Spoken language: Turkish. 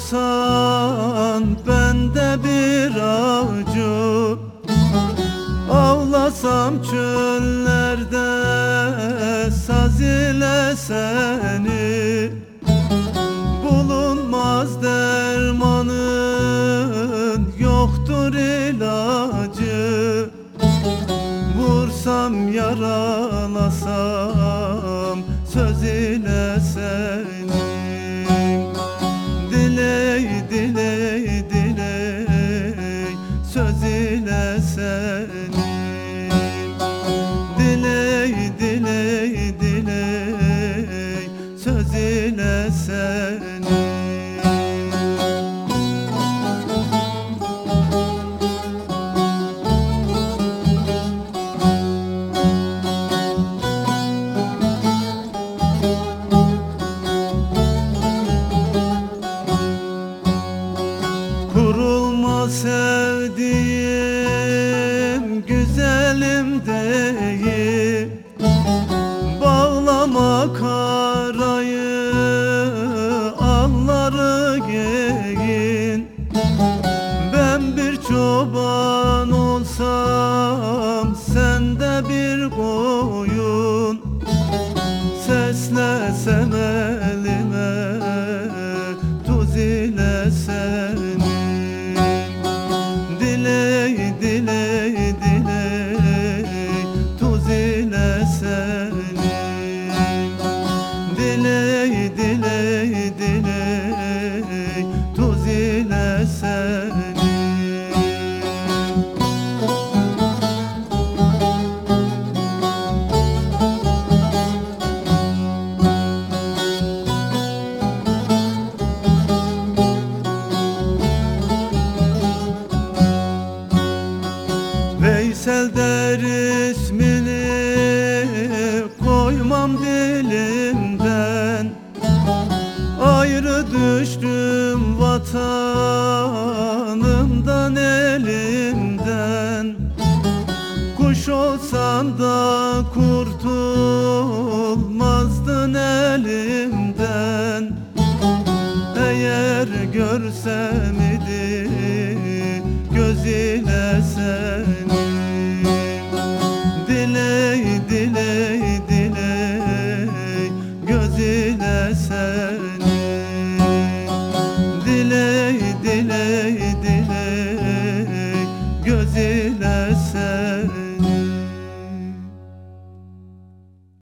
olsan ben de bir avcı, avlasam çöllerde saz ile seni. Bulunmaz dermanın, yoktur ilacı. Vursam yaralasam söz ile seni. Diley diley diley söz ile seni. Diley diley diley söz ile seni. Kurulma sevdiğim güzelim değil, bağlama karayı alları giyin. Ben bir çoban olsam sen de bir koyun, seslesem elime tuz ile seni. Diley diley diley tuz ile seni. Diley diley diley tuz ile seni. Veysel der ismini, koymam dilimden. Ayrı düştüm vatanımdan, elimden. Kuş olsan da kurtulmazdın elimden. Eğer görsem idim